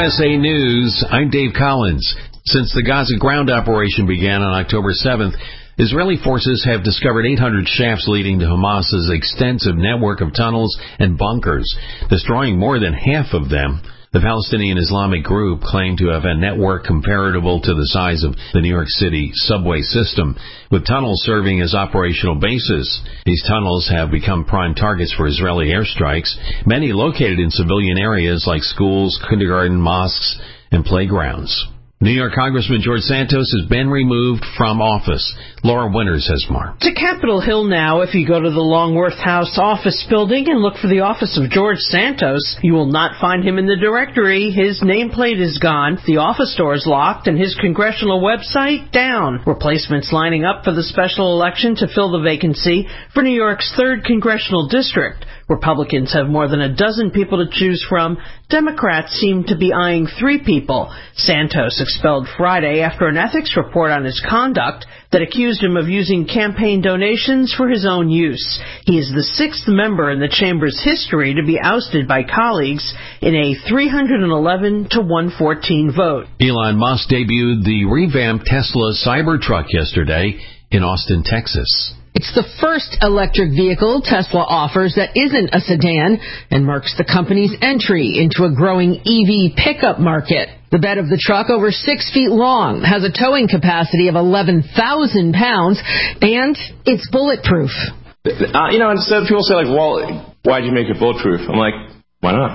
USA News, I'm Dave Collins. Since the Gaza ground operation began on October 7th, Israeli forces have discovered 800 shafts leading to Hamas's extensive network of tunnels and bunkers, destroying more than half of them. The Palestinian Islamic group claimed to have a network comparable to the size of the New York City subway system, with tunnels serving as operational bases. These tunnels have become prime targets for Israeli airstrikes, many located in civilian areas like schools, kindergarten, mosques, and playgrounds. New York Congressman George Santos has been removed from office. Laura Winters has more. To Capitol Hill now. If you go to the Longworth House office building and look for the office of George Santos, you will not find him in the directory. His nameplate is gone, the office door is locked, and his congressional website down. Replacements lining up for the special election to fill the vacancy for New York's 3rd congressional district. Republicans have more than a dozen people to choose from. Democrats seem to be eyeing 3 people. Santos expelled Friday after an ethics report on his conduct that accused him of using campaign donations for his own use. He is the 6th member in the chamber's history to be ousted by colleagues in a 311-114 vote. Elon Musk debuted the revamped Tesla Cybertruck yesterday in Austin, Texas. It's the first electric vehicle Tesla offers that isn't a sedan and marks the company's entry into a growing EV pickup market. The bed of the truck, over 6 feet long, has a towing capacity of 11,000 pounds, and it's bulletproof. Instead people say, well, why'd you make it bulletproof? I'm like, why not?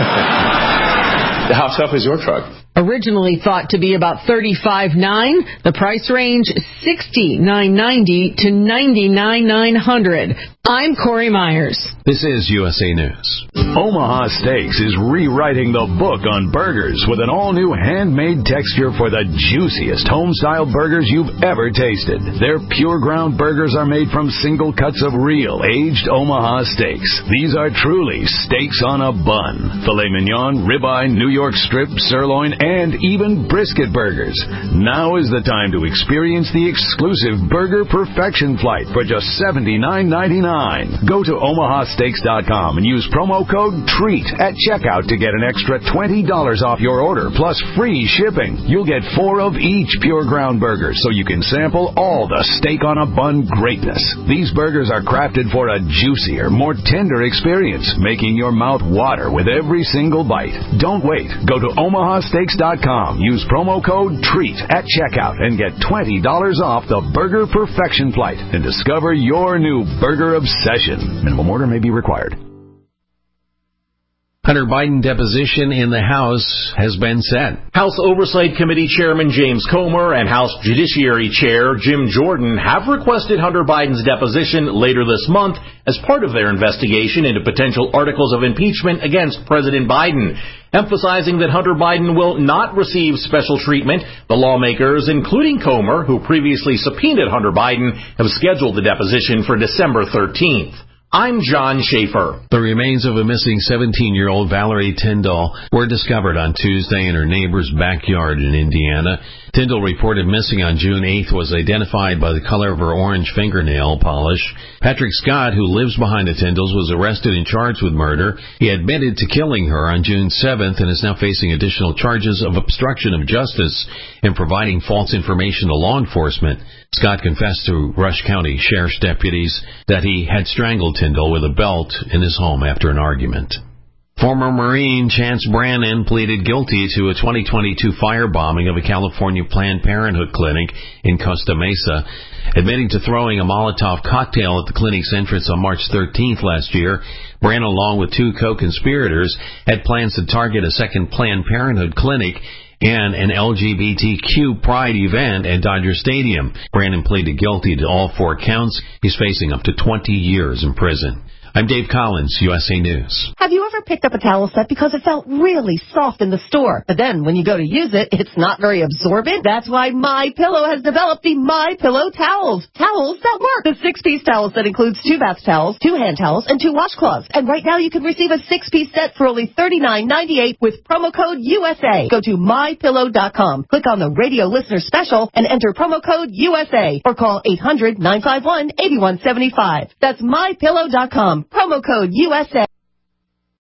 How tough is your truck? Originally thought to be about $35,900, the price range $69,990 to $99,900. I'm Corey Myers. This is USA News. Omaha Steaks is rewriting the book on burgers with an all-new handmade texture for the juiciest home-style burgers you've ever tasted. Their pure ground burgers are made from single cuts of real, aged Omaha steaks. These are truly steaks on a bun. Filet mignon, ribeye, New York strip, sirloin, and even brisket burgers. Now is the time to experience the exclusive Burger Perfection Flight for just $79.99. Go to omahasteaks.com and use promo code TREAT at checkout to get an extra $20 off your order plus free shipping. You'll get 4 of each pure ground burger so you can sample all the steak on a bun greatness. These burgers are crafted for a juicier, more tender experience, making your mouth water with every single bite. Don't wait. Go to omahasteaks.com. Use promo code TREAT at checkout and get $20 off the Burger Perfection Flight and discover your new burger obsession. Minimum order may be required. Hunter Biden deposition in the House has been set. House Oversight Committee Chairman James Comer and House Judiciary Chair Jim Jordan have requested Hunter Biden's deposition later this month as part of their investigation into potential articles of impeachment against President Biden. Emphasizing that Hunter Biden will not receive special treatment, the lawmakers, including Comer, who previously subpoenaed Hunter Biden, have scheduled the deposition for December 13th. I'm John Schaefer. The remains of a missing 17-year-old Valerie Tyndall were discovered on Tuesday in her neighbor's backyard in Indiana. Tyndall, reported missing on June 8th, was identified by the color of her orange fingernail polish. Patrick Scott, who lives behind the Tyndalls, was arrested and charged with murder. He admitted to killing her on June 7th and is now facing additional charges of obstruction of justice and providing false information to law enforcement. Scott confessed to Rush County Sheriff's deputies that he had strangled Tyndall with a belt in his home after an argument. Former Marine Chance Brannon pleaded guilty to a 2022 firebombing of a California Planned Parenthood clinic in Costa Mesa, admitting to throwing a Molotov cocktail at the clinic's entrance on March 13th last year. Brannon, along with 2 co-conspirators, had plans to target a second Planned Parenthood clinic and an LGBTQ pride event at Dodger Stadium. Brannon pleaded guilty to all 4 counts. He's facing up to 20 years in prison. I'm Dave Collins, USA News. Have you ever picked up a towel set because it felt really soft in the store, but then when you go to use it, it's not very absorbent? That's why MyPillow has developed the MyPillow towels. Towels that work. The 6-piece towel set includes 2 bath towels, 2 hand towels, and 2 washcloths. And right now you can receive a 6-piece set for only $39.98 with promo code USA. Go to MyPillow.com, click on the radio listener special, and enter promo code USA, or call 800-951-8175. That's MyPillow.com, promo code USA.